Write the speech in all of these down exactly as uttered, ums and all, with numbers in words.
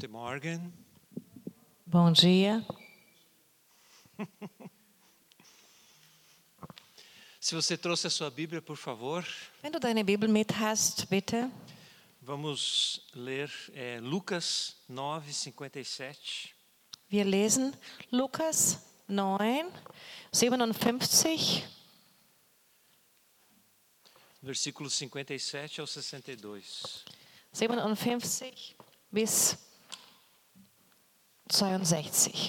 Guten Morgen. Bom dia. Se você trouxe a sua Bíblia, por favor, Wenn du deine Bibel mit hast, bitte. vamos ler é, Lucas nove, cinquenta e sete. Wir lesen Lukas neun, siebenundfünfzig, Versículos cinquenta e sete ao sessenta e dois. siebenundfünfzig bis zweiundsechzig.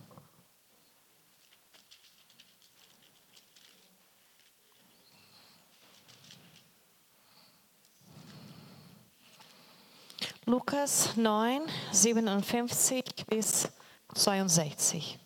Lukas neun, siebenundfünfzig bis zweiundsechzig.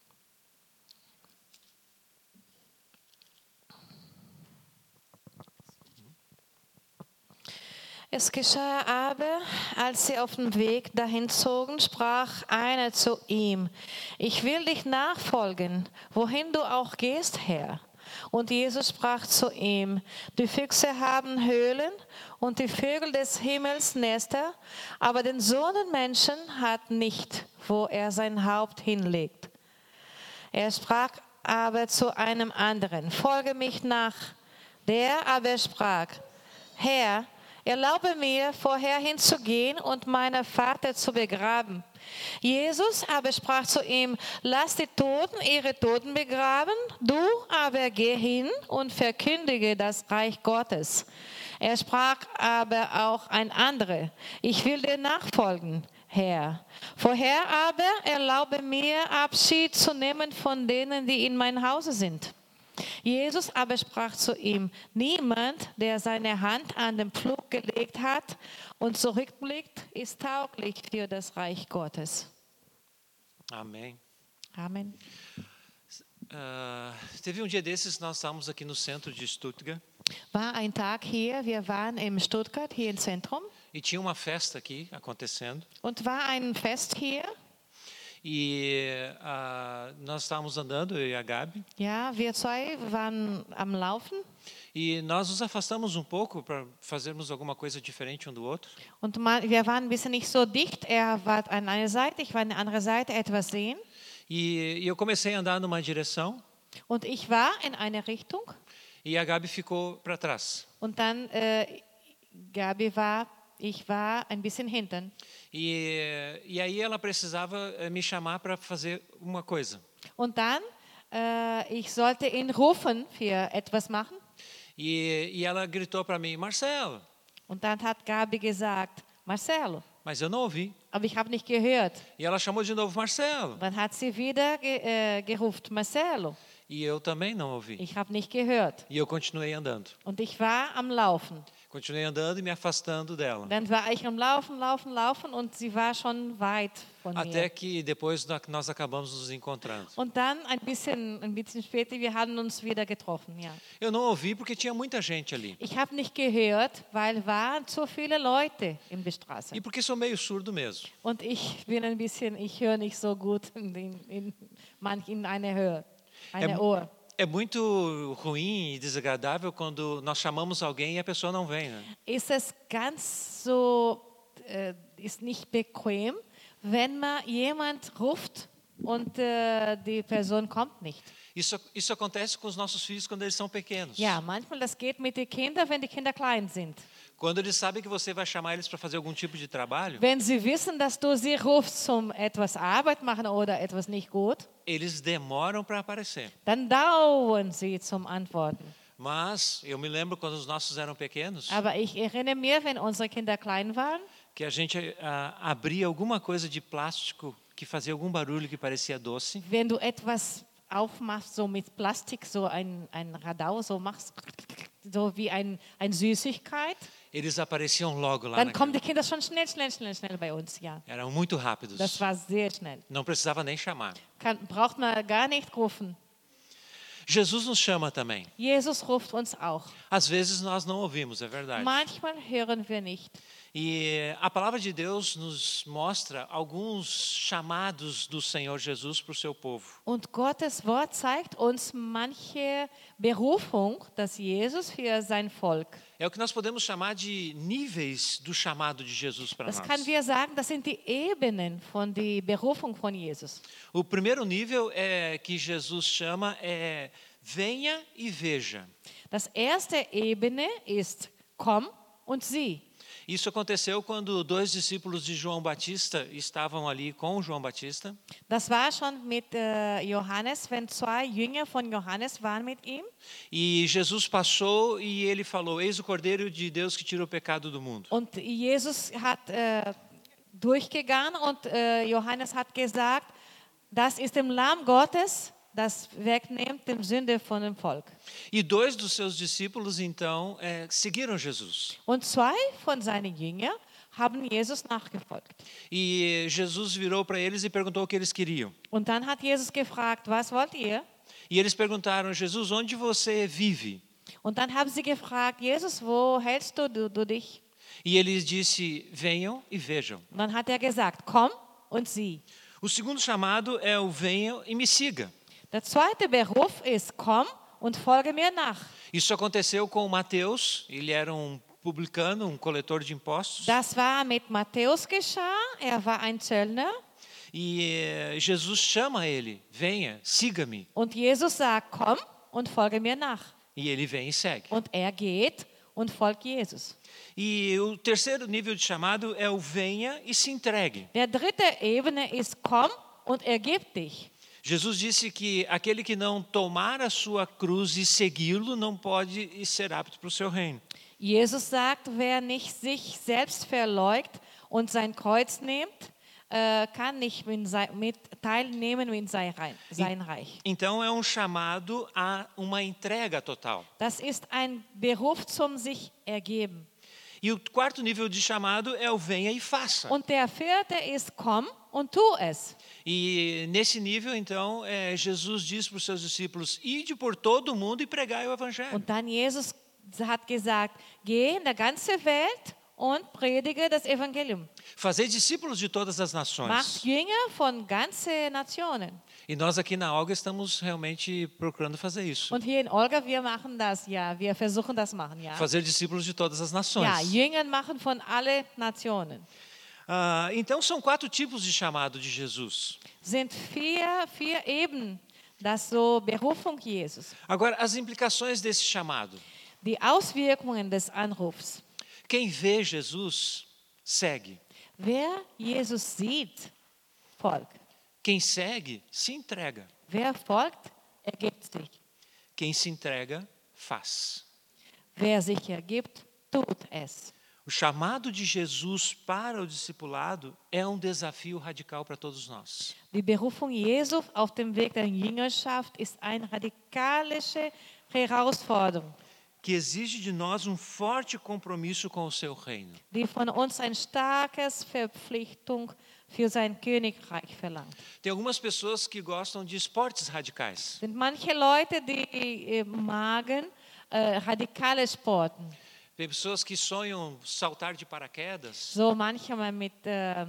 Es geschah aber, als sie auf dem Weg dahin zogen, sprach einer zu ihm: Ich will dich nachfolgen, wohin du auch gehst, Herr. Und Jesus sprach zu ihm: Die Füchse haben Höhlen und die Vögel des Himmels Nester, aber den Sohn des Menschen hat nicht, wo er sein Haupt hinlegt. Er sprach aber zu einem anderen: Folge mich nach. Der aber sprach: Herr, erlaube mir, vorher hinzugehen und meinen Vater zu begraben. Jesus aber sprach zu ihm: Lass die Toten ihre Toten begraben, du aber geh hin und verkündige das Reich Gottes. Er sprach aber auch ein anderer: Ich will dir nachfolgen, Herr. Vorher aber erlaube mir, Abschied zu nehmen von denen, die in meinem Hause sind. Jesus aber sprach zu ihm: Niemand, der seine Hand an den Pflug gelegt hat und zurückblickt, ist tauglich für das Reich Gottes. Amém. Amen. Uh, teve um dia desses, nós estávamos aqui no centro de Stuttgart War ein Tag hier, wir waren in Stuttgart, hier im Zentrum, e tinha uma festa aqui acontecendo. und war ein Fest hier. E uh, nós estávamos andando, eu e a Gabi, Ja, wir zwei waren am Laufen e nós nos afastamos um pouco para fazermos alguma coisa diferente um do outro. und ma- wir waren ein bisschen nicht so dicht. Er war an einer Seite, ich war an der anderen Seite, etwas sehen. E, e eu comecei a andar numa direção Und ich war in eine Richtung e a Gabi ficou para trás. und dann äh, Gabi war, ich war ein bisschen hinten. E, e aí ela precisava eh, me chamar para fazer uma coisa. Und dann, äh, ich sollte ihn rufen für etwas machen. E, e ela gritou para mim: Marcelo, Und dann hat Gabi gesagt: Marcelo. mas eu não ouvi. Aber ich habe nicht gehört. E ela chamou de novo: Marcelo. Dann hat sie wieder ge äh, gerufen: Marcelo. E eu também não ouvi. Ich habe nicht gehört. E eu continuei andando. Und ich war am Laufen. Continuei andando e me afastando dela. Dann war ich am Laufen, Laufen, Laufen und sie war schon weit von Até mir. que depois nós acabamos nos encontrando. Und dann ein bisschen, ein bisschen später, wir haben uns wieder getroffen. Ja. Eu não ouvi porque tinha muita gente ali. Ich habe nicht gehört, weil waren zu viele Leute in der Straße. E porque sou meio surdo mesmo. Und ich bin ein bisschen, ich höre nicht so gut in, in, in, manch in eine Höhe, eine É, Ohr. é muito ruim e desagradável quando nós chamamos alguém e a pessoa não vem, né? Ist es ganz so, äh, ist nicht bequem, wenn man jemand ruft und äh, die Person kommt nicht. Isso, isso acontece com os nossos filhos quando eles são pequenos. Ja, manchmal das geht mit den Kindern, wenn die Kinder klein sind. Quando eles sabem que você vai chamar eles para fazer algum tipo de trabalho, Wenn sie wissen, dass du sie rufst zum etwas Arbeit machen oder etwas nicht gut, eles demoram para aparecer. dann dauern sie zum Antworten. Mas eu me lembro quando os nossos eram pequenos, Aber ich erinnere mich, wenn unsere Kinder klein waren, que a gente ah, abria alguma coisa de plástico que fazia algum barulho que parecia doce. wenn du etwas aufmachst, so mit Plastik, so ein, ein Radau, so machst, so wie ein, ein Süßigkeit, Eles apareciam logo lá. dann kommen naquele- die Kinder schon schnell, schnell, schnell, schnell bei uns. Ja, Eram muito rápidos. das war sehr schnell. Não precisava nem chamar. Kann, braucht man gar nicht rufen. Jesus nos chama também. Jesus ruft uns auch. Às vezes nós não ouvimos, é verdade. Manchmal hören wir nicht. E a palavra de Deus nos mostra alguns chamados do Senhor Jesus para o seu povo. Und Gottes Wort zeigt uns manche Berufung, dass Jesus für sein Volk. É o que nós podemos chamar de níveis do chamado de Jesus para Das nós. können wir sagen, das sind die Ebenen von der Berufung von Jesus. O primeiro nível é que Jesus chama é venha e veja. Das erste Ebene ist komm und sieh. Isso aconteceu quando dois discípulos de João Batista estavam ali com João Batista. Das war schon mit äh, Johannes, wenn zwei Jünger von Johannes waren mit ihm. E Jesus passou e ele falou: Eis o Cordeiro de Deus que tira o pecado do mundo. Und Jesus hat äh, durchgegangen und äh, Johannes hat gesagt, das ist dem Lamm Gottes, das wegnimmt die Sünde von dem Volk. E dois dos seus discípulos então é, seguiram Jesus. Und zwei von seinen Jüngern haben Jesus nachgefolgt. E Jesus virou para eles e perguntou o que eles queriam. Und dann hat Jesus gefragt, was wollt ihr? E eles perguntaram: Jesus, onde você vive? Und dann haben sie gefragt, Jesus, wo hältst du, du, du dich? E ele disse: venham e vejam. Und dann hat er gesagt, komm und sieh. O segundo chamado é o venham e me siga. Der zweite Beruf ist, komm und folge mir nach. Isso aconteceu com Mateus, ele era um publicano, um coletor de impostos. Das war mit Matthäus geschah, er war ein Zöllner. E eh, Jesus chama ele: venha, siga-me. Und Jesus sagt, komm und folge mir nach. E ele vem e segue. Und er geht und folgt Jesus. E o terceiro nível de chamado é o venha e se entregue. Der dritte Ebene ist, komm und ergib dich. Jesus disse que aquele que não tomar a sua cruz e segui-lo não pode ser apto para o seu reino. Jesus sagt, wer nicht sich selbst verleugnet und sein Kreuz nimmt, äh, kann nicht mit, mit teilnehmen in sein Reich. Então é um chamado a uma entrega total. Das ist ein Beruf zum sich ergeben. E o quarto nível de chamado é o venha e faça. Und der vierte ist, komm und tu es. E nesse nível, então, é, Jesus diz para os seus discípulos: ide por todo o mundo e pregai o evangelho. Und dann Jesus hat gesagt, geh in der ganze Welt und predige das Evangelium. Fazer discípulos de todas as Macht nações. Jünger von ganzen Nationen. E nós aqui na Olga estamos realmente procurando fazer isso. Und hier in Olga, wir machen das, ja, wir versuchen das machen, ja. Fazer discípulos de todas as nações. Ja, Jünger machen von alle Nationen. Ah, então são quatro tipos de chamado de Jesus. Sind vier, vier Ebenen, das so Berufung Jesus. Agora, as implicações desse chamado. Die Auswirkungen des Anrufs. Quem vê Jesus, segue. Wer Jesus sieht, folgt. Quem segue, se entrega. Wer folgt, ergibt sich. Quem se entrega, faz. Wer sich ergibt, tut es. O chamado de Jesus para o discipulado é um desafio radical para todos nós. Die Berufung Jesu auf dem Weg der Jüngerschaft ist eine radikalische Herausforderung, Que exige de nós um forte compromisso com o seu reino. die von uns eine starke Verpflichtung für sein Königreich verlangt. Tem algumas pessoas que gostam de esportes radicais. Sind manche Leute, die äh, magen äh, radikale Sporten. Tem pessoas que sonham saltar de paraquedas. So manchmal mit äh,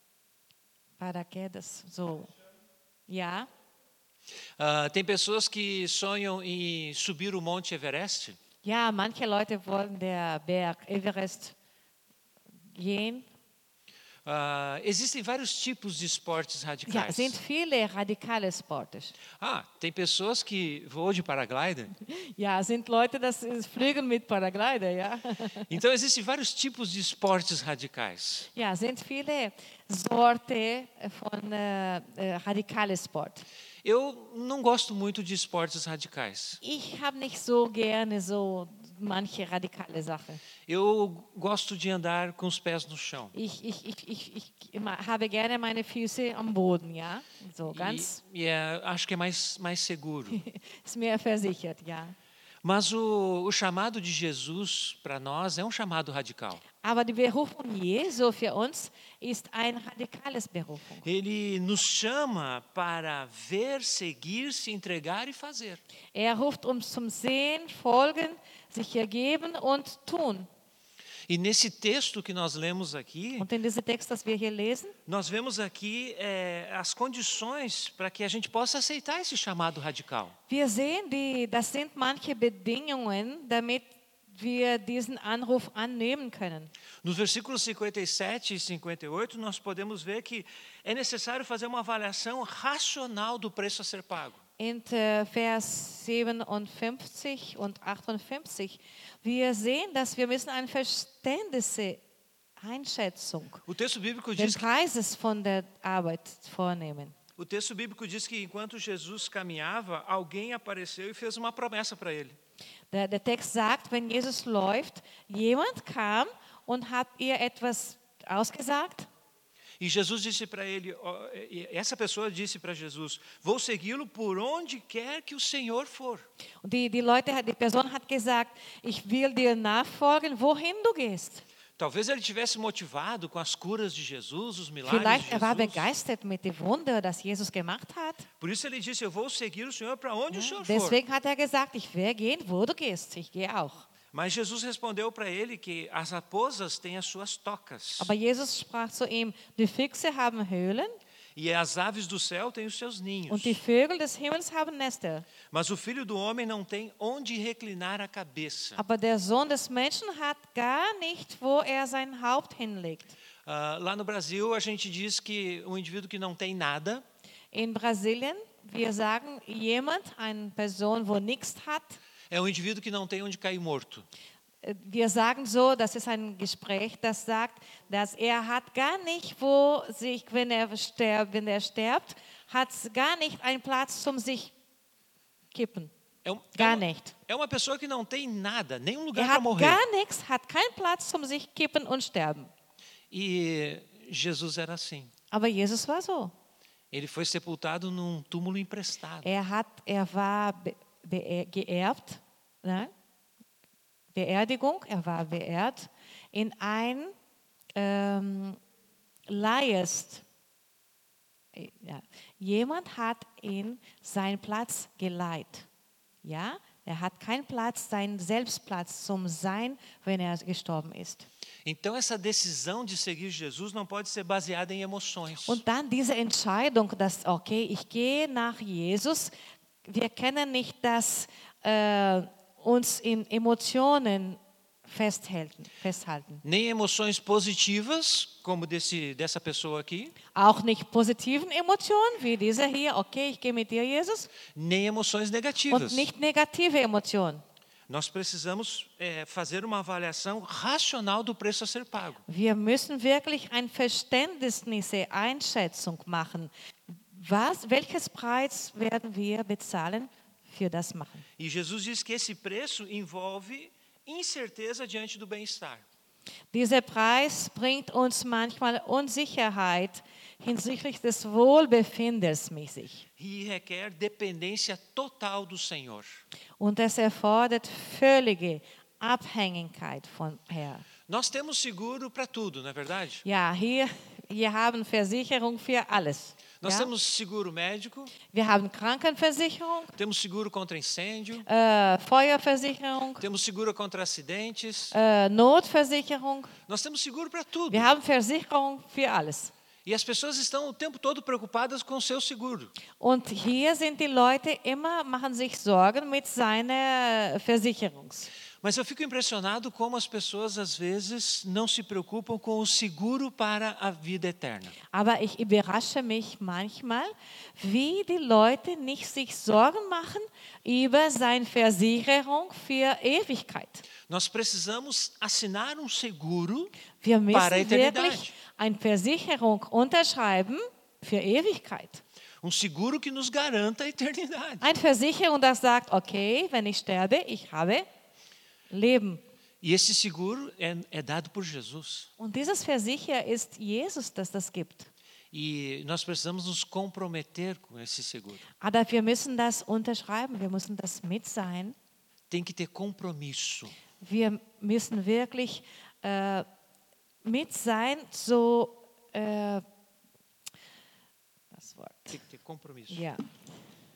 Paraquedas, so. Ja. Uh, tem pessoas que sonham em subir o Monte Everest. Ja, manche Leute wollen der Berg Everest gehen. Uh, existem vários tipos de esportes Ja, radicais. sind viele radikale Sportes. Ah, tem pessoas que voam de paraglider. Ja, sind Leute, das ist Fliegen mit Paraglider, ja. Então existem vários tipos de esportes radicais. Ja, sind viele Sorte von äh, äh, radikale Sport. Eu não gosto muito de esportes radicais. Ich habe nicht so gerne so manche radikale Sachen. Eu gosto de andar com os pés no chão. Ich, ich, ich, ich, ich immer- habe gerne meine Füße am Boden, ja. So E, ganz, e é, acho que é mais, mais seguro. ist mir versichert, ja. Mas o, o chamado de Jesus para nós é um chamado radical. Aber die Berufung Jesu für uns ist ein radikales Berufung. Ele nos chama para ver, seguir, se entregar e fazer. Er ruft uns zum Sehen, Folgen, sich ergeben und tun. E nesse texto que nós lemos aqui, Und in diesem Text, das wir hier lesen, nós vemos aqui é, as condições para que a gente possa aceitar esse chamado radical. wir sehen, die, das sind manche Bedingungen, damit wir diesen Anruf annehmen können. Nos versículos cinquenta e sete e cinquenta e oito, nós podemos ver que é necessário fazer uma avaliação racional do preço a ser pago. In äh, Vers siebenundfünfzig und achtundfünfzig, wir sehen, dass wir müssen eine verständliche Einschätzung O texto bíblico des diz que, Preises von der Arbeit vornehmen. o texto bíblico diz que enquanto Jesus caminhava, alguém apareceu e fez uma promessa para ele. Der, der Text sagt, wenn Jesus läuft, jemand kam und hat ihr etwas ausgesagt. E Jesus disse para ele, ó, e essa pessoa disse para Jesus, vou segui-lo por onde quer que o Senhor for. Und die, die Leute, die Person hat gesagt, ich will dir nachfolgen, wohin du gehst. Talvez ele tivesse motivado com as curas de Jesus, os milagres Vielleicht de er war Jesus. begeistert mit dem Wunder, das Jesus gemacht hat. Por isso ele disse, eu vou seguir o Senhor para onde o Senhor for. Deswegen hat er gesagt, ich werde gehen, wo du gehst. Ich gehe auch. Mas Jesus respondeu para ele que as raposas têm as suas tocas Aber Jesus sprach zu ihm, die Füchse haben Höhlen e as aves do céu têm os seus ninhos. und die Vögel des Himmels haben Nester. Mas o filho do homem não tem onde reclinar a cabeça. Aber der Sohn des Menschen hat gar nicht, wo er sein Haupt hinlegt. Ah, lá no Brasil, a gente diz que um indivíduo que não tem nada In Brasilien, wir sagen, jemand, eine Person, wo nichts hat, é um indivíduo que não tem onde cair morto. wir sagen so, das ist ein Gespräch, das sagt, dass er hat gar nicht, wo sich, wenn er stirbt, wenn er stirbt, hat gar nicht einen Platz zum sich kippen. É, um, é, Gar uma, nicht. é uma pessoa que não tem nada, nenhum lugar Er para hat morrer. gar nichts, hat keinen Platz zum sich kippen und sterben. E Jesus era assim. Aber Jesus war so. Ele foi sepultado num túmulo emprestado. Er hat, er war be, be, geerbt, ne? Beerdigung, er war beerbt in ein ähm, Leihest. Ja. Jemand hat ihn seinen Platz geleiht. Ja, er hat keinen Platz, seinen Selbstplatz zum Sein, wenn er gestorben ist. Então essa decisão de seguir Jesus não pode ser baseada em emoções. Und dann diese Entscheidung, dass, okay, ich gehe nach Jesus, wir können nicht das äh, uns in Emotionen festhalten, festhalten. Nem emoções positivas, como desse, dessa pessoa aqui, Auch nicht positiven Emotionen, wie diese hier, okay, ich gehe mit dir, Jesus, nem emoções negativas. und nicht negative Emotionen. Nós precisamos é, fazer uma avaliação racional do preço a ser pago. Wir müssen wirklich eine verständnisliche Einschätzung machen. Was, welches Preis werden wir bezahlen für das machen? E Jesus diz que esse preço envolve incerteza diante do bem-estar. Dieser Preis bringt uns manchmal Unsicherheit hinsichtlich des Wohlbefindens mit sich. E requer dependência total do Senhor. Und es erfordert völlige Abhängigkeit von Herrn. Nós temos seguro para tudo, não é verdade? Ja, hier, wir haben Versicherung für alles. Nós Ja? temos seguro médico, Wir haben Krankenversicherung, temos seguro contra incêndio, äh, Feuerversicherung, temos seguro contra acidentes. äh, Notversicherung. Nós temos seguro para tudo. Wir haben Versicherung für alles. E as pessoas estão o tempo todo preocupadas com o seu seguro. Und hier sind die Leute immer, machen sich Sorgen mit seiner Versicherung. Mas eu fico impressionado como as pessoas às vezes não se preocupam com o seguro para a vida eterna. Aber ich überrasche mich manchmal, wie die Leute nicht sich Sorgen machen über seine Versicherung für Ewigkeit. Nós precisamos assinar um seguro Wir para a müssen eternidade. wirklich eine Versicherung unterschreiben für Ewigkeit. Um seguro que nos garanta a eternidade. Eine Versicherung, das sagt, okay, wenn ich sterbe, ich habe Leben. E esse seguro é, é dado por Jesus. Und dieses Versicher ist Jesus, das das gibt. E nós precisamos nos comprometer com esse seguro. Aber wir müssen das unterschreiben, wir müssen das mit sein. Tem que ter compromisso. Wir müssen wirklich äh, mit sein, so äh, das Wort. Tem que ter compromisso. Ja,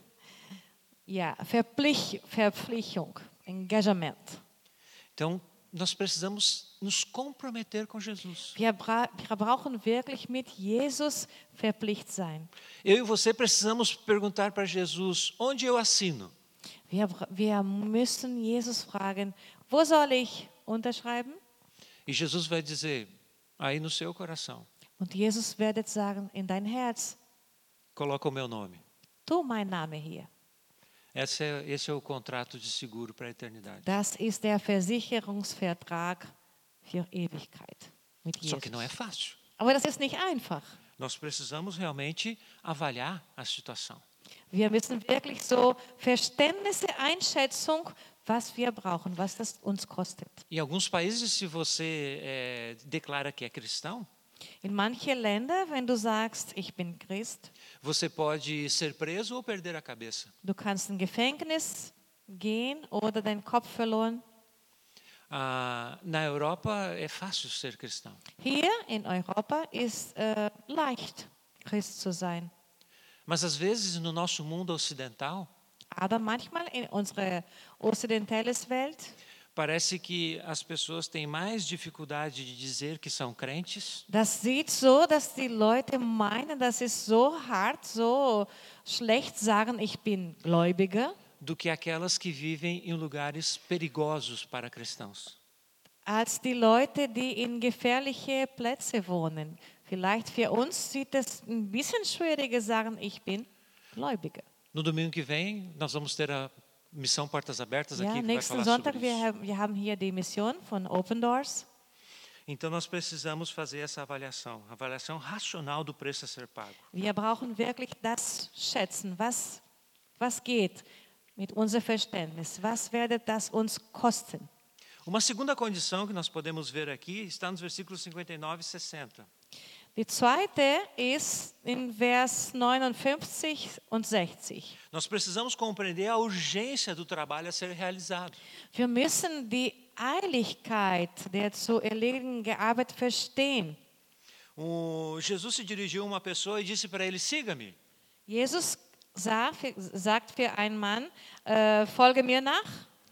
ja Verpflicht, Verpflichtung, Engagement. Então, nós precisamos nos comprometer com Jesus. Wir, bra wir brauchen wirklich mit Jesus verpflichtet sein. Eu e você precisamos perguntar para Jesus, onde eu assino? Wir, wir müssen Jesus fragen, wo soll ich unterschreiben? E Jesus vai dizer, aí no seu coração, Und Jesus wird sagen, in dein Herz, coloca o meu nome. tu mein Name hier. Esse é, esse é o contrato de seguro para a eternidade. Das ist der Versicherungsvertrag für Ewigkeit mit Só que Jesus. não é fácil. Aber das ist nicht einfach. Nós precisamos realmente avaliar a situação. Wir müssen wirklich so Verständnisse, Einschätzung, was wir brauchen, was das uns kostet. Em alguns países, se você é, declara que é cristão, In manche Länder, wenn du sagst, ich bin Christ, você pode ser preso ou perder a cabeça. du kannst in Gefängnis gehen oder deinen Kopf verloren. Ah, na Europa é fácil ser cristão. Hier in Europa ist äh, leicht, Christ zu sein. Mas às vezes no nosso mundo ocidental, Aber manchmal in unserer okzidentalen Welt parece que as pessoas têm mais dificuldade de dizer que são crentes das sieht so, dass die Leute meinen, das ist so hart, so schlecht sagen, ich bin Gläubiger, do que aquelas que vivem em lugares perigosos para cristãos. als die Leute, die in gefährliche Plätze wohnen. Vielleicht für uns sieht es ein bisschen schwieriger sagen, ich bin Gläubiger. No domingo que vem, nós vamos ter a Missão Portas Abertas Ja, aqui que vai nächsten falar Sonntag, sobre wir isso. haben, wir haben hier die Mission von Open Doors. Então nós precisamos fazer essa avaliação, avaliação racional do preço a ser pago. Wir brauchen wirklich das schätzen, was, was geht mit unserem Verständnis, was wird das uns kosten. Uma segunda condição que nós podemos ver aqui está nos versículos cinquenta e nove e sessenta. Die zweite ist in Vers neunundfünfzig und sechzig. Nós precisamos compreender a urgência do trabalho a ser realizado. Wir müssen die Eiligkeit der zu erledigenden Arbeit verstehen. O Jesus se dirigiu a uma pessoa e disse para ele, siga-me. Jesus sagt, sagt für einen Mann, äh, folge mir nach.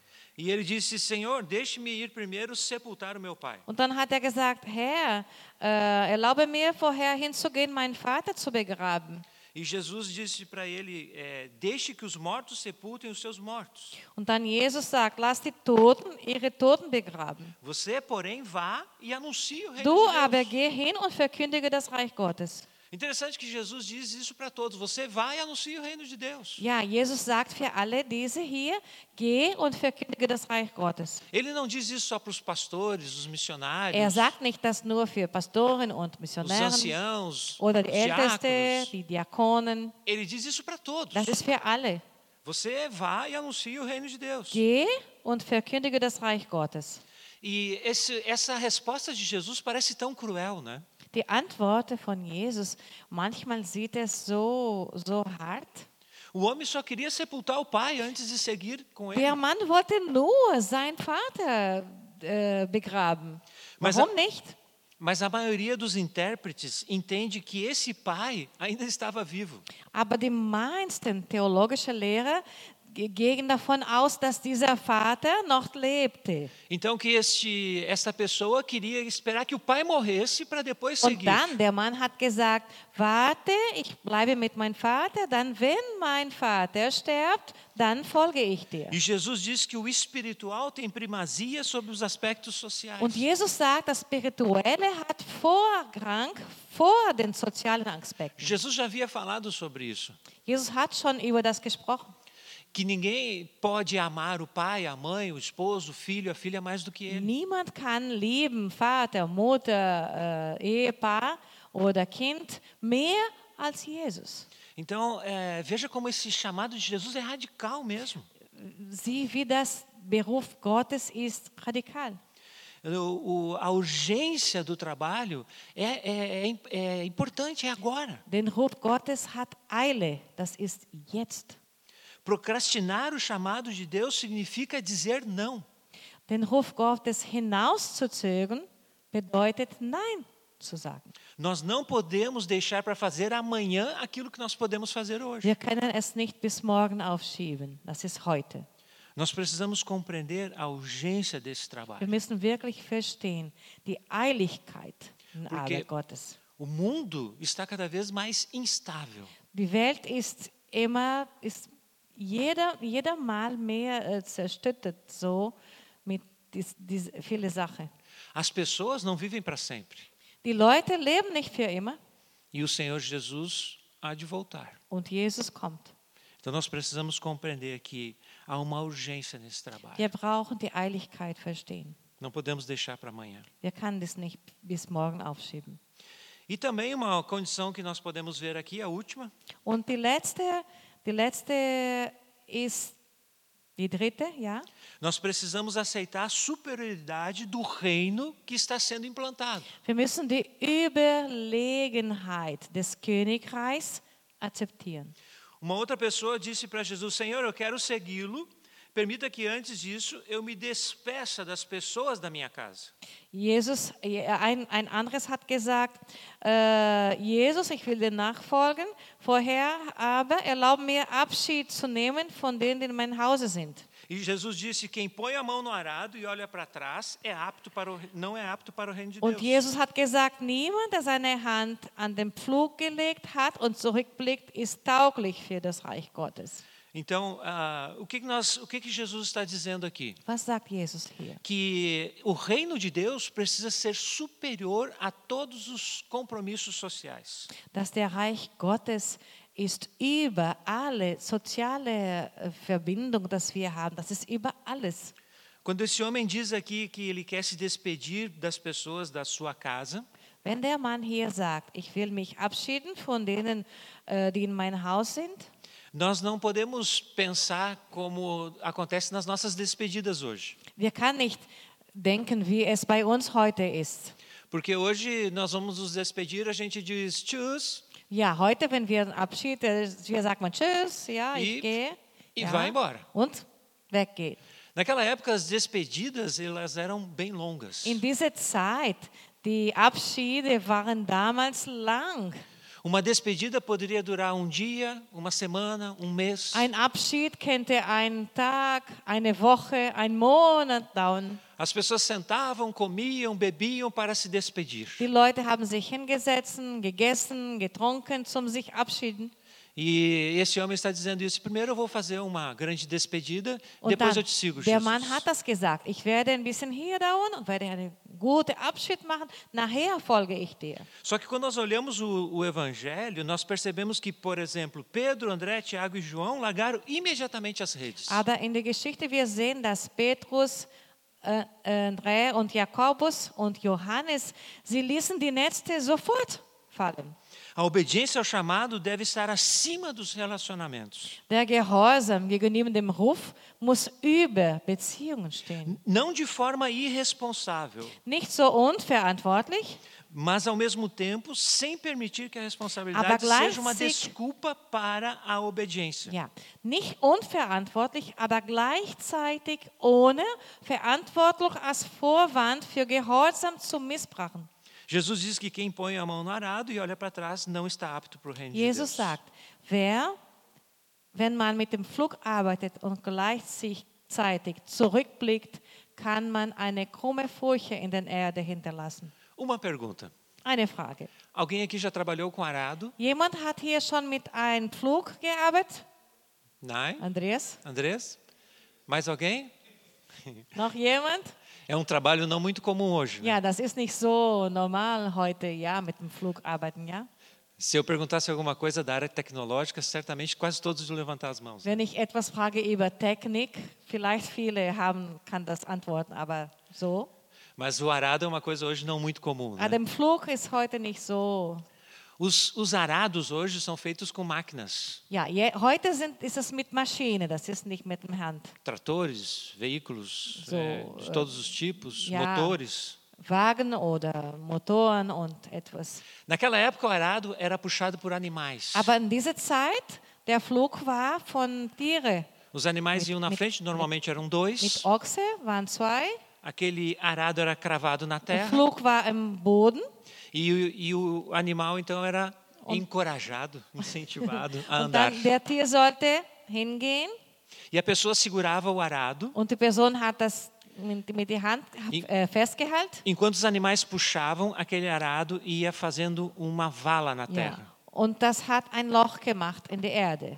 E ele disse, Senhor, deixe-me ir primeiro sepultar o meu pai. Und dann hat er gesagt, Herr, äh, erlaube mir vorher hinzugehen, meinen Vater zu begraben. E Jesus disse para ele, é, deixe que os mortos sepultem os seus mortos. Und dann Jesus sagt, lass die Toten ihre Toten begraben. Você, porém, vá e anuncie o reino Du de aber Deus. geh hin und verkündige das Reich Gottes. Interessante que Jesus diz isso para todos. Você vai e anuncie o reino de Deus. Ja, Jesus sagt für alle diese hier, geh und verkündige das Reich Gottes. Ele não diz isso só para os pastores, os missionários, Er sagt nicht das nur für Pastoren und os Missionären anciãos, oder die os Ältesten, diáconos. die Diakonen. Ele diz isso para todos. Das ist für alle. Você vá e anuncie o reino de Deus. Geh und verkündige das Reich Gottes. E esse, essa resposta de Jesus parece tão cruel, né? Die Antworten von Jesus, manchmal sieht es so, so hart. O homem só queria sepultar o pai antes de seguir com ele. Der Mann wollte nur seinen Vater äh, begraben. Mas Warum a- nicht? Mas a maioria dos intérpretes entende que esse pai ainda estava vivo. Aber die meisten theologischen Lehrer ge- gehen davon aus, dass dieser Vater noch lebte. Então que este, essa pessoa queria esperar que o pai morresse para depois Und seguir. dann, der Mann hat gesagt, warte, ich bleibe mit meinem Vater, dann wenn mein Vater stirbt, dann folge ich dir. E Jesus diz que o espiritual tem primazia sobre os aspectos sociais. Und Jesus sagt, das Spirituelle hat Vorrang vor den sozialen Aspekten. Jesus já havia falado sobre isso. Jesus hat schon über das gesprochen. Que ninguém pode amar o pai, a mãe, o esposo, o filho, a filha mais do que ele. Niemand kann lieben, Vater, Mutter, äh, Ehepaar oder Kind mehr als Jesus. Então, é, veja como esse chamado de Jesus é radical mesmo. Sieh, wie das Beruf Gottes ist radikal. O, o, a urgência do trabalho é, é, é, é importante, é agora. Den Ruf Gottes hat Eile, das ist jetzt. Procrastinar o chamado de Deus significa dizer não. Den Ruf Gottes hinauszuzögern bedeutet Nein zu sagen. Nós não podemos deixar para fazer amanhã aquilo que nós podemos fazer hoje. Wir können es nicht bis morgen aufschieben, das ist heute. Nós precisamos compreender a urgência desse Wir trabalho. müssen wirklich verstehen, die Eiligkeit in der Porque Arbeit Gottes. o mundo está cada vez mais instável. Die Welt ist immer, ist jeder, jeder Mal mehr äh, zerstört so mit dies, dies, viele Sachen. As pessoas não vivem para sempre. Die Leute leben nicht für immer E o Senhor Jesus há de voltar. und Jesus kommt. Então nós precisamos compreender que há uma urgência nesse trabalho. Wir brauchen die Eiligkeit verstehen. Não podemos deixar para amanhã. Wir können das nicht bis morgen aufschieben. E também uma condição que nós podemos ver aqui, a última, Und die letzte, die letzte ist die dritte, ja. nós precisamos aceitar a superioridade do reino que está sendo implantado. Wir müssen die Überlegenheit des Königreichs akzeptieren. Uma outra pessoa disse para Jesus: Senhor, eu quero segui-lo. Permita que antes disso eu me despeça das pessoas da minha casa. Jesus, ein, ein anderes hat gesagt, äh, Jesus, ich will dir nachfolgen, vorher aber erlaub mir Abschied zu nehmen von denen, die in meinem Hause sind. E Jesus disse: quem põe a mão no arado e olha para trás é apto para o, não é apto para o reino de Deus. Und Jesus hat gesagt, niemand, der seine Hand an den Pflug gelegt hat und zurückblickt, ist tauglich für das Reich Gottes. Então, ah, o que que nós, o que que Jesus está dizendo aqui? Was sagt Jesus hier? Que o reino de Deus precisa ser superior a todos os compromissos sociais. Dass der Reich Gottes ist über alle soziale äh, Verbindung, das wir haben. Das ist über alles. Quando esse homem diz aqui que ele quer se despedir das pessoas da sua casa, Wenn der Mann hier sagt, ich will mich abschieden von denen, äh, die in mein Haus sind, nós não podemos pensar como acontece nas nossas despedidas hoje. wir können nicht denken, wie es bei uns heute ist. Porque hoje nós vamos nos despedir, a gente diz tschüss Ja, heute, wenn wir Abschied, äh, wir sagen mal Tschüss, ja, E- ich gehe. e ja, vai embora. Und weggeht. Naquela época, as despedidas elas eram bem longas. In dieser Zeit, die Abschiede waren damals lang. Uma despedida poderia durar um dia, uma semana, um mês. Ein Abschied könnte einen Tag, eine Woche, einen Monat dauern. As pessoas sentavam, comiam, bebiam para se despedir. Die Leute haben sich hingesetzt, gegessen, getrunken, zum sich abschieden. E esse homem está dizendo isso. Primeiro eu vou fazer uma grande despedida, Und depois dann, eu te sigo, der Jesus. Mann hat das gesagt. Ich werde ein bisschen hier dauern und werde einen guten Abschied machen. Nachher folge ich dir. Só que quando nós olhamos o, o Evangelho, nós percebemos que, por exemplo, Pedro, André, Tiago e João largaram imediatamente as redes. Aber in der Geschichte wir sehen, dass Petrus, äh, Andrä und Jakobus und Johannes, sie ließen die Netze sofort fallen. A obediência ao chamado deve estar acima dos relacionamentos. Der Gehorsam gegenüber dem Ruf muss über Beziehungen stehen. Não de forma irresponsável, Nicht so unverantwortlich, mas ao mesmo tempo sem permitir que a Aber responsabilidade seja uma gleichzeitig- desculpa para a obediência. ja, nicht unverantwortlich, aber gleichzeitig ohne verantwortlich als Vorwand für Gehorsam zu missbrauchen. Jesus diz que quem põe a mão no arado e olha para trás não está apto para o reino Jesus de Deus. sagt, wer, wenn man mit dem Flug arbeitet und gleichzeitig zurückblickt, kann man eine krumme Furche in der Erde hinterlassen. Uma pergunta. Eine Frage. Alguém aqui já trabalhou com arado? Jemand hat hier schon mit einem Flug gearbeitet? Nein? Andreas? Andrés? Mais alguém? Noch jemand? É um trabalho não muito comum hoje. Né? Ja, das ist nicht so normal heute, ja, mit dem Flug arbeiten, ja. Se eu perguntasse alguma coisa da área tecnológica, certamente quase todos iam levantar as mãos. Wenn ich etwas frage über Technik, vielleicht viele haben, kann das antworten, aber so. Mas o arado é uma coisa hoje não muito comum. Né? Aber dem Flug ist heute nicht so. Os, os arados hoje são feitos com máquinas, Ja, je, heute sind, ist es mit Maschine, das ist nicht mit der Hand. tratores, veículos So, é, de todos os tipos, ja. motores. Wagen oder Motoren und etwas. Naquela época o arado era puxado por animais. Aber in dieser Zeit, der Flug war von Tieren. Os animais Mit- iam na mit- frente, normalmente eram dois. Mit Ochse waren zwei. Aquele arado era cravado na Der terra Flug war im Boden. e, o- e o animal então era encorajado, incentivado a Und andar. dann der Tier sollte hingehen. E a pessoa segurava o arado, und die Person hat das mit, mit der Hand I- äh, festgehalten. enquanto os animais puxavam aquele arado e ia fazendo uma vala na Ja. terra. Und das hat ein Loch gemacht in der Erde.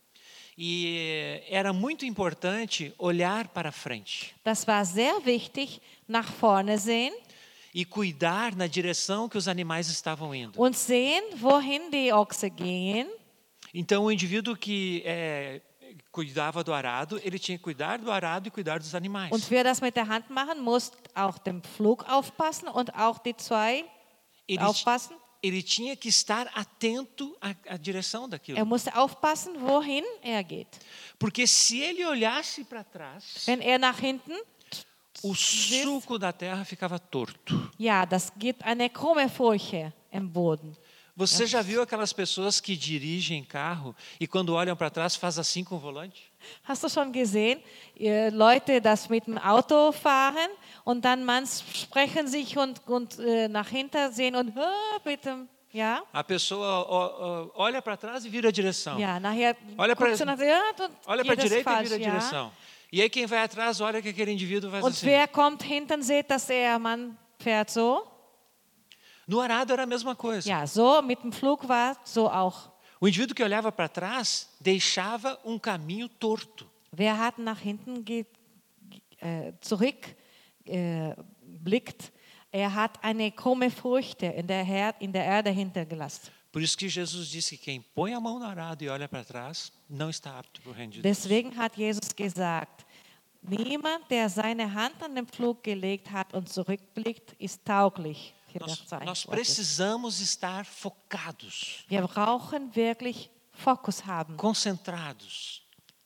E era muito importante olhar para frente Das war sehr wichtig, nach vorne sehen e cuidar na direção que os animais estavam indo. und sehen, wohin die Ochse gehen. Então, o indivíduo que é, cuidava do arado, ele tinha que cuidar do arado e cuidar dos animais. Und wer das mit der Hand machen, muss auch dem Flug aufpassen und auch die zwei Ele, aufpassen. ele tinha que estar atento à, à direção daquilo. Er musste aufpassen, wohin er geht. Porque se ele olhasse para trás, Wenn er nach hinten, o sulco da terra ficava torto. ja, das gibt eine krumme Furche im Boden. Você já viu aquelas pessoas que dirigem carro e quando olham para trás faz assim com o volante? Hast du schon gesehen, äh, Leute, das mit dem Auto fahren und dann man sprechen sich und, und äh, nach hinten sehen und äh, mit dem, ja, A pessoa ó, ó, olha para trás e vira a direção. ja, nachher Olha guckt pra- sie nach ja, und Olha para a geht es direita e falsch, vira a ja. direção. E aí quem vai atrás olha que aquele indivíduo faz Und assim. wer kommt hinten, sieht, dass der Mann fährt so. No arado era a mesma coisa. Ja, so mit dem Flug war so auch. O indivíduo que olhava para trás deixava um caminho torto. Wer hat nach hinten ge äh, zurück äh, blickt, er hat eine krumme Furche in der, Her in der Erde hintergelassen. Por isso que Jesus disse que quem põe a mão no arado e olha para trás não está apto para o reino de Deus. Deswegen hat Jesus gesagt, niemand, der seine Hand an den Pflug gelegt hat und zurückblickt, ist tauglich für das Nós, Reich nós Gottes. precisamos estar focados, Wir brauchen wirklich Fokus haben. concentrados.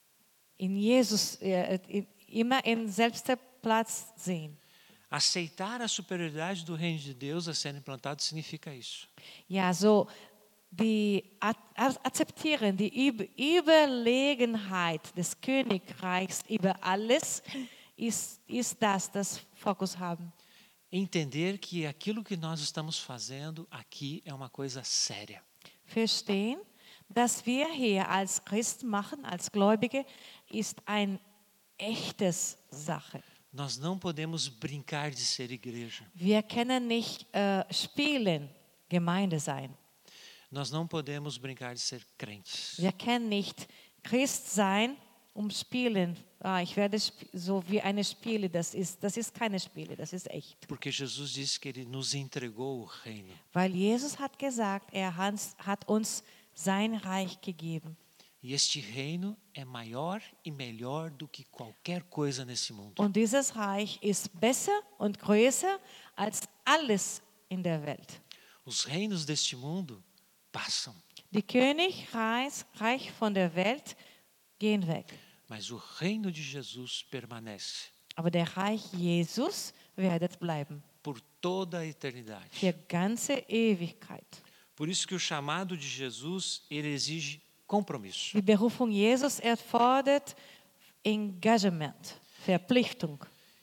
In Jesus, äh, in, immer in Selbstplatz sehen. Aceitar a superioridade do reino de Deus a ser implantado significa isso. Ja, so die a- a- akzeptieren die Üb- Überlegenheit des Königreichs über alles ist, ist das, das Fokus haben. Entender que aquilo que nós estamos fazendo aqui é uma coisa séria. Verstehen, dass wir hier als Christen machen, als Gläubige, ist ein echtes Sache. Nós não podemos brincar de ser igreja. Wir können nicht äh, spielen, Gemeinde sein. Nós não podemos brincar de ser crentes. Wir können nicht Christ sein, um spielen. Ah, ich werde sp- so wie eine Spiele, das ist, das ist keine Spiele, das ist echt. Porque Jesus disse que ele nos entregou o reino. Weil Jesus hat gesagt, er hat, hat uns sein Reich gegeben. E este reino é maior e melhor do que qualquer coisa nesse mundo. Und dieses Reich ist besser und größer als alles in der Welt. Os reinos deste mundo passam, Die Königreich Reich von der Welt gehen weg. mas o reino de Jesus permanece Aber der Reich Jesus wird bleiben. por toda a eternidade. Für ganze Ewigkeit. Por isso que o chamado de Jesus, ele exige compromisso. Die Berufung Jesus erfordert Engagement, Verpflichtung.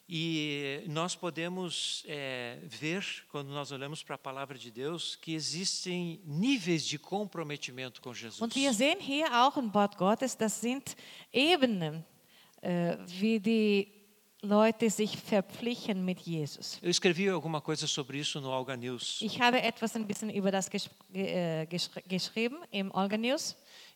E nós podemos é, ver, quando nós olhamos para a palavra de Deus, que existem níveis de comprometimento com Jesus. Und wir sehen hier auch im Wort Gottes, das sind Ebenen, äh, wie die Leute sich verpflichten mit Jesus. Eu escrevi alguma coisa sobre isso no Alga News. Ich habe etwas ein bisschen über das gesch äh, geschr geschrieben im Olga News.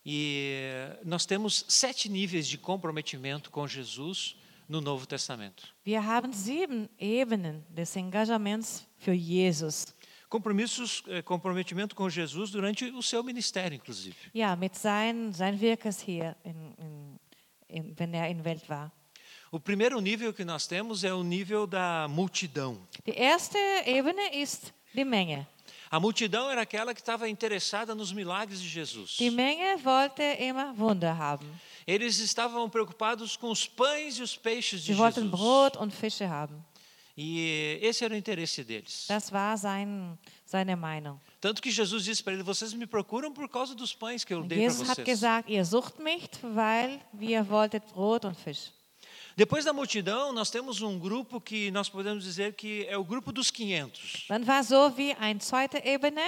E nós temos sete níveis de comprometimento com Jesus no Novo Testamento. Wir haben sieben Ebenen des Engagements für Jesus. Compromissos, eh, comprometimento com Jesus durante o seu ministério, inclusive. Ja, mit sein, sein Wirkes hier, in, in, in, wenn er in der Welt war. O primeiro nível que nós temos é o nível da multidão. Die erste Ebene ist die Menge. A multidão era aquela que estava interessada nos milagres de Jesus. Die Menge wollte immer Wunder haben. Eles estavam preocupados com os pães e os peixes de Sie wollten Jesus. Brot und Fische haben. E esse era o interesse deles. Das war sein, seine Meinung. Tanto que Jesus disse para eles: vocês me procuram por causa dos pães que eu dei para Jesus hat vocês. gesagt, ihr sucht mich, weil wir wolltet Brot und Fisch. Depois da multidão, nós temos um grupo que nós podemos dizer que é o grupo dos quinhentos. Dann war so wie eine zweite Ebene,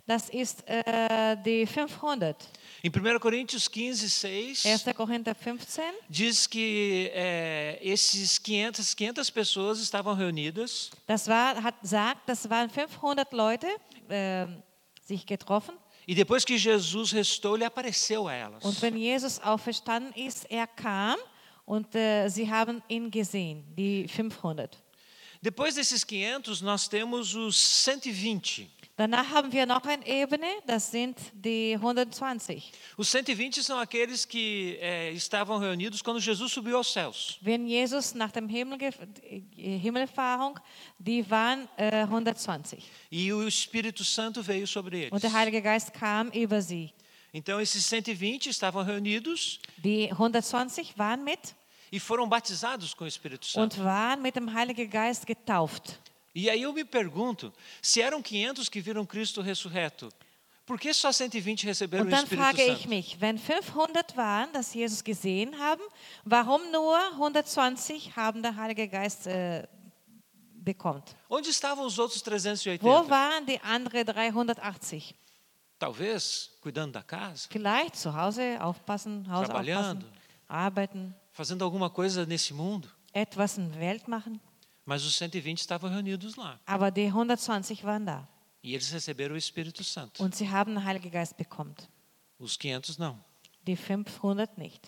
das ist äh, die fünfhundert. Em primeira Coríntios quinze, seis, erster Korinther fünfzehn diz que é, esses quinhentas, quinhentas pessoas estavam reunidas das war, hat sagt, das waren fünfhundert Leute äh, sich getroffen. e depois que Jesus ressuscitou, ele apareceu a elas. Und wenn Jesus auferstanden ist, er kam und äh, sie haben ihn gesehen, die fünfhundert. Depois desses quinhentos, nós temos os cento e vinte. Danach haben wir noch eine Ebene, das sind die hundertzwanzig. Os cento e vinte são aqueles que é, estavam reunidos quando Jesus subiu aos céus. Wenn Jesus nach dem Himmel, Himmelfahrung, die waren äh, hundertzwanzig. E o Espírito Santo veio sobre eles. Und der Heilige Geist kam über sie. Então, esses cento e vinte estavam reunidos Die hundertzwanzig waren mit e foram batizados com o Espírito Santo. und waren mit dem Heiligen Geist getauft. E aí eu me pergunto, se eram quinhentos que viram Cristo ressurreto, por que só cento e vinte receberam Und o dann Espírito frage ich Santo? mich, wenn fünfhundert waren, das Jesus gesehen haben, warum nur hundertzwanzig haben der Heilige Geist äh, bekommt? Onde estavam os outros trezentos e Wo oitenta? waren die anderen dreihundertachtzig? Talvez cuidando da casa, Vielleicht zu Hause aufpassen, Haus Trabalhando. aufpassen, arbeiten, fazendo alguma coisa nesse mundo. etwas in der Welt machen. Mas os cento e vinte estavam reunidos lá. Aber die hundertzwanzig waren da E eles receberam o Espírito Santo. und sie haben den Heiligen Geist bekommen. Os quinhentos não. Die fünfhundert nicht.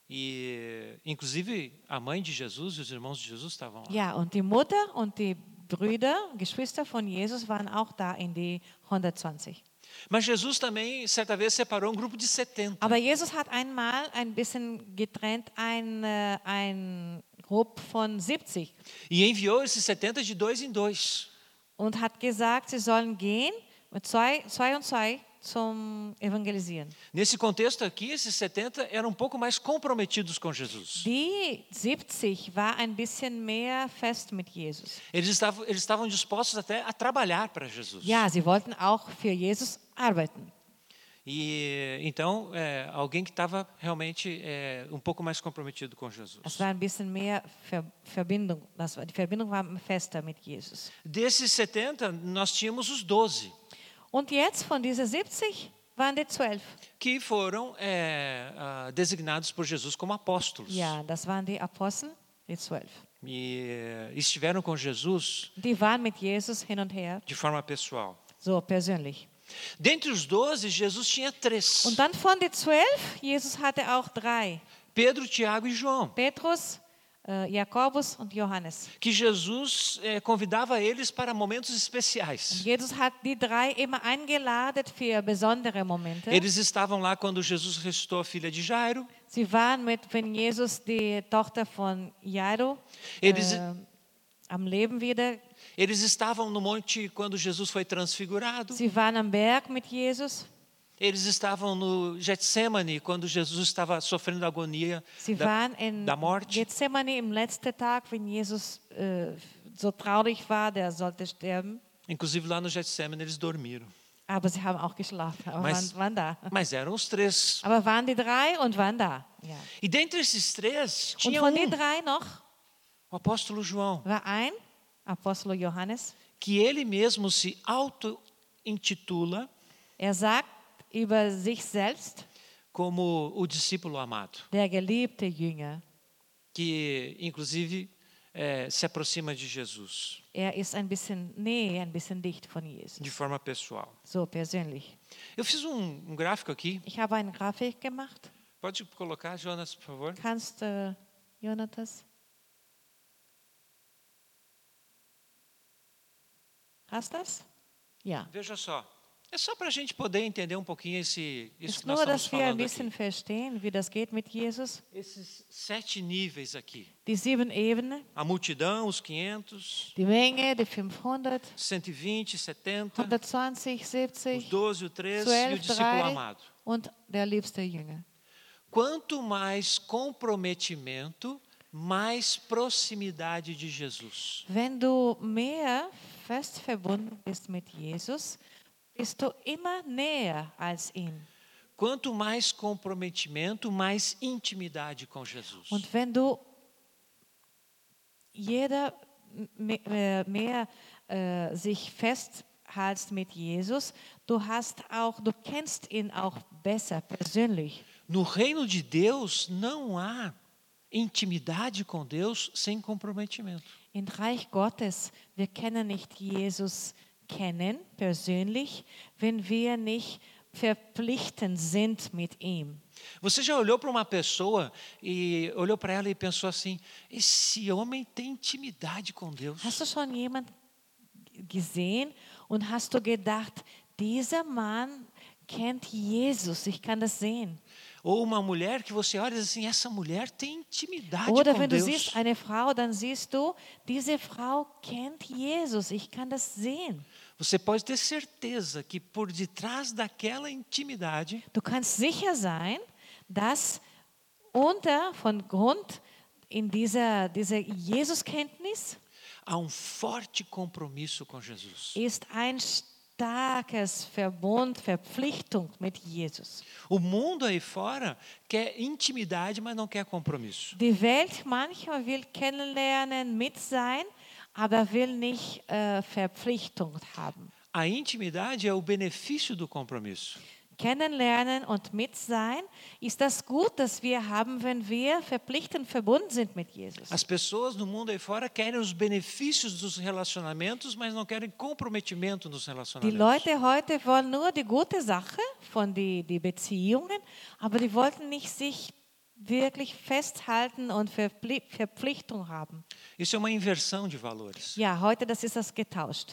E, inclusive, a mãe de Jesus e os irmãos de Jesus estavam lá. Ja, und die Mutter und die Brüder, Geschwister von Jesus waren auch da in die hundertzwanzig. Mas Jesus também, certa vez, separou um grupo de setenta. Aber Jesus hat einmal ein bisschen getrennt, ein, äh, ein Gruppe von siebzig E enviou esses setenta de dois em dois. und hat gesagt, sie sollen gehen mit zwei, zwei und zwei zum Evangelisieren. Nesse contexto aqui, esses setenta eram um pouco mais comprometidos com Jesus. Die siebzig war ein bisschen mehr fest mit Jesus. Eles estavam, eles estavam dispostos até a trabalhar para Jesus. Ja, sie wollten auch für Jesus arbeiten. E então, é, alguém que estava realmente é, um pouco mais comprometido com Jesus. Es war ein bisschen mehr Ver Verbindung. Das war, die Verbindung war fester mit Jesus. Desses setenta, nós tínhamos os doze, Und jetzt von diesen siebzig waren die zwölf. que foram é, ah, designados por Jesus como apóstolos. Ja, das waren die Apostel, die zwölf. E é, estiveram com Jesus Die waren mit Jesus hin und her, de forma pessoal. so persönlich. Dentre os doze, Jesus tinha três: Und dann von den zwölf, Jesus hatte auch drei. Pedro, Tiago e João, Petrus, äh, Jakobus und Johannes. que Jesus é, convidava eles para momentos Und especiais. Jesus hat die drei immer eingeladen für besondere Momente. Eles estavam lá quando Jesus ressuscitou a filha de Jairo. Sie waren mit, wenn Jesus die Tochter von Jairo Eles, äh, am Leben wieder. eles estavam no monte quando Jesus foi transfigurado. Sie waren am Berg mit Jesus. Eles estavam no Getsemane quando Jesus estava sofrendo a agonia Sie da, waren in da morte. Gethsemane im letzten Tag, wenn Jesus äh, so traurig war, der sollte sterben. Inclusive lá no Getsemane eles dormiram. Aber sie haben auch geschlafen, aber Mas- waren, waren da. Mas eram os três. Aber waren die drei und waren da. Ja. E dentre esses três Und tinha von um, den drei noch o apóstolo João, war ein Apostel Johannes. que ele mesmo se auto-intitula Er sagt über sich selbst, como o discípulo amado, der geliebte Jünger. que inclusive eh, se aproxima de Jesus Er ist ein bisschen näher, ein bisschen dicht von Jesus. de forma pessoal. So persönlich. Eu fiz um, um gráfico aqui. Ich habe eine Grafik gemacht. Pode colocar, Jonas, por favor. Kannst du, Jonatas? Hast du das? Ja. Veja só. É só para a gente poder entender um pouquinho esse, isso Ist que nós nur, estamos dass wir ein falando bisschen aqui. verstehen, wie das geht mit Jesus. Esses sete níveis aqui. Die sieben Ebenen, A multidão, os quinhentos, die Menge, die fünfhundert, cento e vinte, setenta, hundertzwanzig, os siebzig, doze, o treze e o zwölf, discípulo drei amado. und der liebste Jünger. Quanto mais comprometimento, mais proximidade de Jesus. Wenn du mehr fest verbunden bist mit Jesus, bist du immer näher als ihn. Quanto mais comprometimento, mais intimidade com Jesus. Und wenn du jeder me- äh, mehr äh, sich fest festhältst mit Jesus, du hast auch, du kennst ihn auch besser persönlich. No reino de Deus não há intimidade com Deus sem comprometimento. Im Reich Gottes, wir können nicht Jesus kennen persönlich, wenn wir nicht verpflichtend sind mit ihm. Você já olhou para uma pessoa e olhou para ela e pensou assim: esse homem tem intimidade com Deus. Hast du schon jemanden gesehen und hast du gedacht, dieser Mann kennt Jesus, ich kann das sehen. Ou uma mulher que você olha e diz assim: essa mulher tem intimidade Oder com wenn du Deus. siehst eine Frau, dann siehst du, diese Frau kennt Jesus, ich kann das sehen. Você pode ter certeza que por detrás daquela intimidade Du kannst sicher sein, dass unter, von Grund in dieser, dieser Jesus-Kenntnis há um forte compromisso com Jesus. ist ein starkes Verbund, Verpflichtung mit Jesus. O mundo aí fora quer intimidade, mas não quer compromisso. Die Welt manchmal will kennenlernen, mit sein, aber will nicht äh, Verpflichtung haben. A intimidade é o benefício do compromisso. Kennenlernen und mit sein ist das Gut, das wir haben, wenn wir verpflichtend verbunden sind mit Jesus. As pessoas no mundo aí fora querem os benefícios dos relacionamentos, mas não querem comprometimento nos Die relacionamentos. Leute heute wollen nur die gute Sache von die, die Beziehungen, aber die wollten nicht sich wirklich festhalten und Verpfli- Verpflichtung haben. Isso é uma inversão de valores. Ja, heute das ist das getauscht.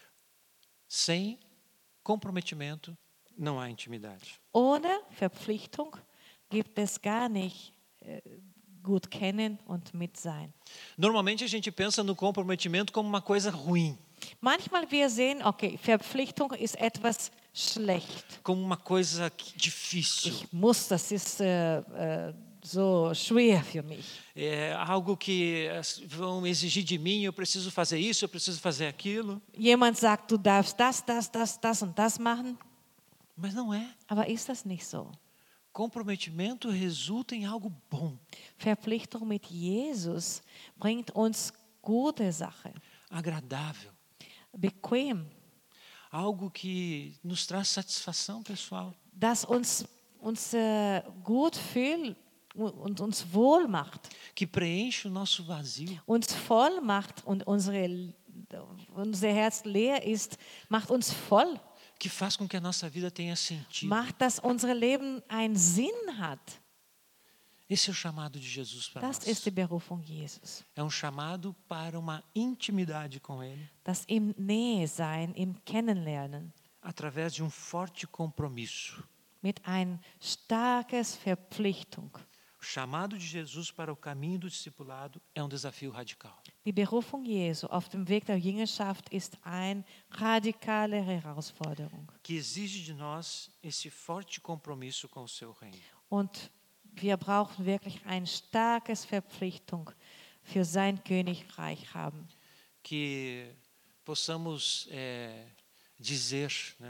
Sem comprometimento, não há intimidade. Ohne Verpflichtung gibt es gar nicht äh, gut kennen und mit sein. Normalmente a gente pensa no comprometimento como uma coisa ruim, Manchmal wir sehen, okay, Verpflichtung ist etwas schlecht. como uma coisa que- difícil. Ich muss, das ist äh, äh, so schwer für mich. É algo que as- vão exigir de mim, eu preciso fazer isso, eu preciso fazer aquilo. Jemand sagt, du darfst das, das, das, das und das machen, Mas não é. aber ist das nicht so? Comprometimento resulta em algo bom, Verpflichtung mit Jesus bringt uns gute Sache, agradável, bequem, algo que nos traz satisfação pessoal. das uns, uns äh, gut fühlt und uns wohl macht, Que preenche o nosso vazio. uns voll macht und unsere, unser Herz leer ist, macht uns voll, Que faz com que a nossa vida tenha sentido. macht, dass unser Leben einen Sinn hat. Esse é o chamado de Jesus para Das nós. ist die Berufung Jesus. É um chamado para uma intimidade com Ele, Das im Nähe sein, im Kennenlernen, através de um forte compromisso. mit ein starkes Verpflichtung. O chamado de Jesus para o caminho do discipulado é um desafio radical. Die Berufung Jesu auf dem Weg der Jüngerschaft ist eine radikale Herausforderung. Que exige de nós esse forte compromisso com o seu reino. Und wir brauchen wirklich ein starkes Verpflichtung für sein Königreich haben. Que possamos é, dizer, né,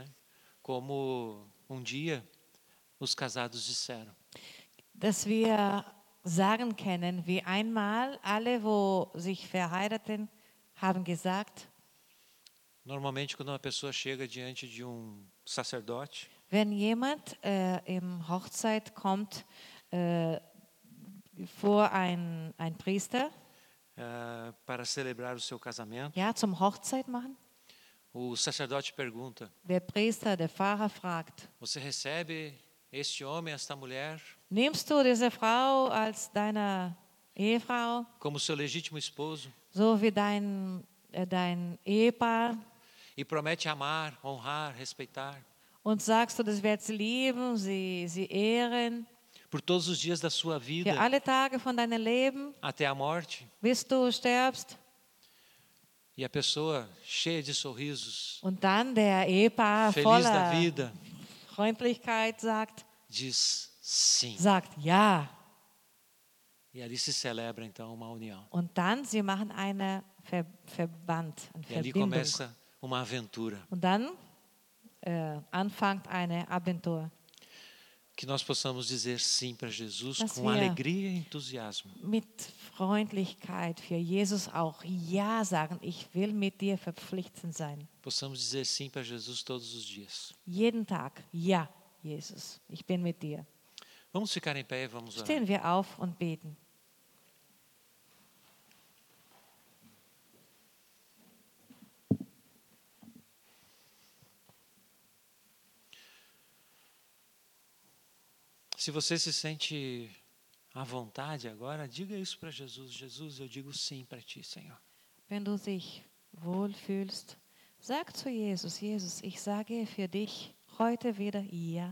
como um dia os casados disseram: Dass wir sagen können, wie einmal alle, wo sich verheirateten, haben gesagt, normalmente quando uma pessoa chega diante de um sacerdote, wenn jemand äh, im Hochzeit kommt äh, vor ein, ein Priester, é, para celebrar o seu casamento, ja, zum Hochzeit machen, o sacerdote pergunta: der Priester, der Pfarrer fragt, você recebe este homem, esta mulher, nimmst du diese Frau als deine Ehefrau, como seu legítimo esposo so wie dein, äh, dein Ehepaar, e promete amar, honrar, respeitar und sagst du, das wird sie lieben, sie, sie ehren, por todos os dias da sua für vida alle Tage von deinem Leben, até a morte? bis du stirbst? E a pessoa cheia de sorrisos, Und dann der Ehepaar feliz da voller vida, Freundlichkeit sagt, diz sim. sagt ja. E ali se celebra então uma união. Und dann, sie machen eine Ver Verband, eine E ali Verbindung. começa uma aventura. Und dann äh, anfängt eine Abentur. Que nós possamos dizer sim para Jesus Dass com wir- alegria e entusiasmo. mit Freundlichkeit für Jesus auch Ja sagen. Ich will mit dir verpflichtend sein. Possamos dizer sim para Jesus todos os dias. Jeden Tag. Ja, Jesus, ich bin mit dir. Vamos ficar em pé e vamos orar. Stehen wir auf und beten. Se você se sente à vontade agora, diga isso para Jesus. Jesus, eu digo sim para ti, Senhor. Wenn du dich wohlfühlst, sag zu Jesus, Jesus, ich sage für dich heute wieder Ja.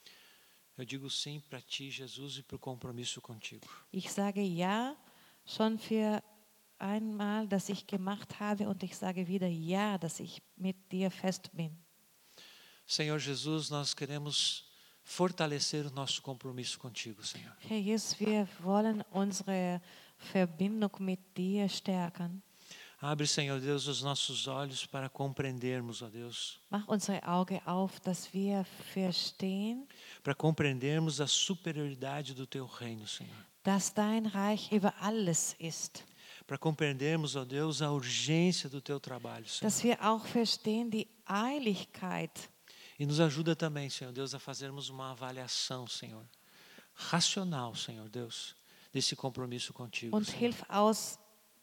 Eu digo sim para ti, Jesus, e para o compromisso contigo. Ich sage Ja schon für einmal, das ich gemacht habe und ich sage wieder Ja, dass ich mit dir fest bin. Senhor Jesus, nós queremos fortalecer o nosso compromisso contigo, Senhor. Herr Jesus, wir wollen unsere Verbindung mit dir stärken. Abre, Senhor Deus, os nossos olhos para compreendermos, ó Deus, Mach unsere Augen auf, dass wir verstehen, para compreendermos a superioridade do teu reino, Senhor. dass dein Reich über alles ist. Para compreendermos, ó Deus, a urgência do teu trabalho, Senhor. Dass wir auch verstehen die Eiligkeit. E nos ajuda também, Senhor Deus, a fazermos uma avaliação, Senhor, racional, Senhor Deus, desse compromisso contigo, Und Senhor. hilf aus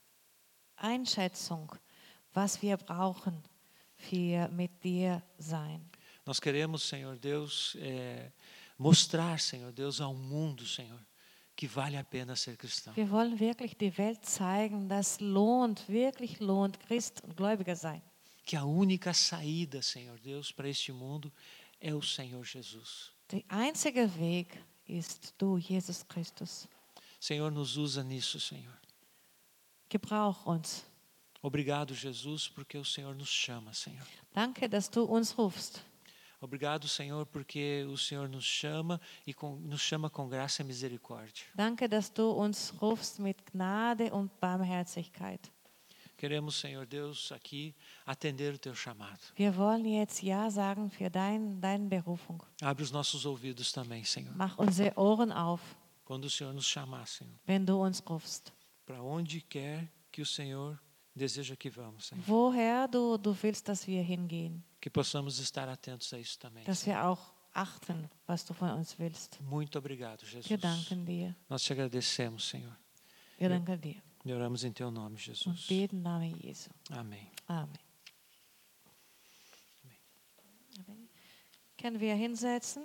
Einschätzung, was wir brauchen für mit dir sein. Nós queremos, Senhor Deus, é, mostrar, Senhor Deus, ao mundo, Senhor, que vale a pena ser cristão. Wir wollen wirklich die Welt zeigen, dass lohnt, wirklich lohnt, Christ und Gläubiger sein. Que a única saída, Senhor Deus, para este mundo é o Senhor Jesus. Der einzige Weg ist du, Jesus Christus. Senhor, nos usa nisso, Senhor. Gebrauch uns. Obrigado, Jesus, porque o Senhor nos chama, Senhor. Danke, dass du uns rufst. Obrigado, Senhor, porque o Senhor nos chama e com, nos chama com graça e misericórdia. Danke, dass du uns rufst mit Gnade und Barmherzigkeit. Queremos, Senhor Deus, aqui atender o teu chamado. Wir wollen jetzt Ja sagen für dein, deine Berufung. Abre os nossos ouvidos também, Senhor. Mach unsere Ohren auf, Quando o Senhor nos chamar, Senhor, wenn du uns rufst. para onde quer que o Senhor deseja que vamos, Senhor. Woher du, du willst, dass wir hingehen. Que possamos estar atentos a isso também. Dass wir auch achten, was du von uns willst. Muito obrigado, Jesus. Wir danken dir. Nós te agradecemos, Senhor. Wir danken dir. E oramos em teu nome, Und Jesus. beten im Namen Jesu. Amém. Amen. Amen. Können wir hinsetzen?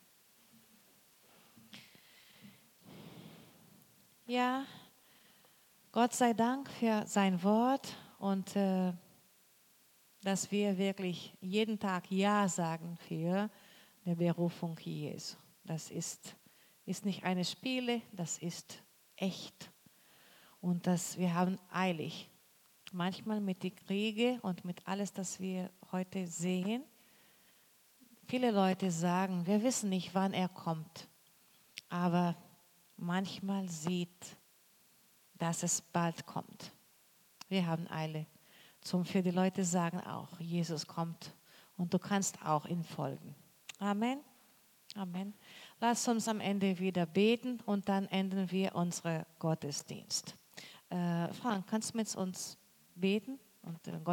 Ja, Gott sei Dank für sein Wort und äh, dass wir wirklich jeden Tag Ja sagen für die Berufung Jesu. Das ist, ist nicht eine Spiele, das ist echt. Und das, wir haben eilig. Manchmal mit den Kriegen und mit alles, das wir heute sehen. Viele Leute sagen, wir wissen nicht, wann er kommt. Aber manchmal sieht, dass es bald kommt. Wir haben Eile. Zum für die Leute sagen auch, Jesus kommt und du kannst auch ihm folgen. Amen. Amen. Lass uns am Ende wieder beten und dann enden wir unseren Gottesdienst. Äh, Frank, kannst du mit uns beten und den Gottesdienst